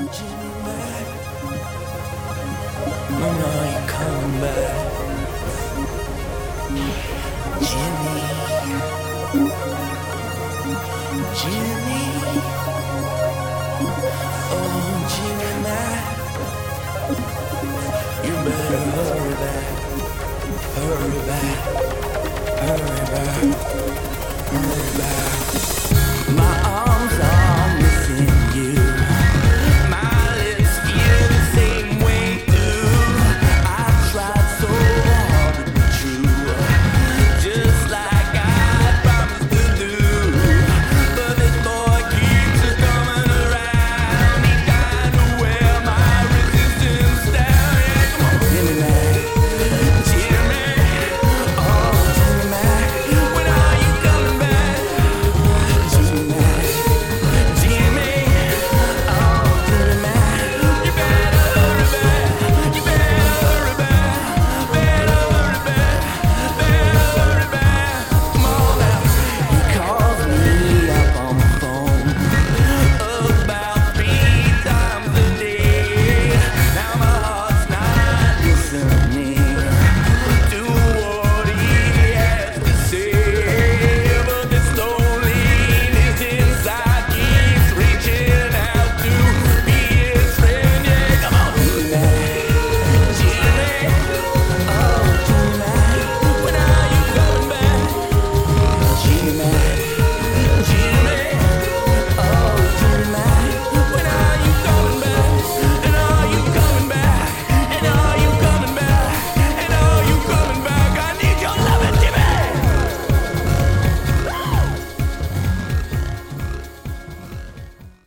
Jimmy Mac, when are you coming back? Jimmy, Jimmy, oh Jimmy Mac, you better hurry back, hurry back, hurry back, hurry back.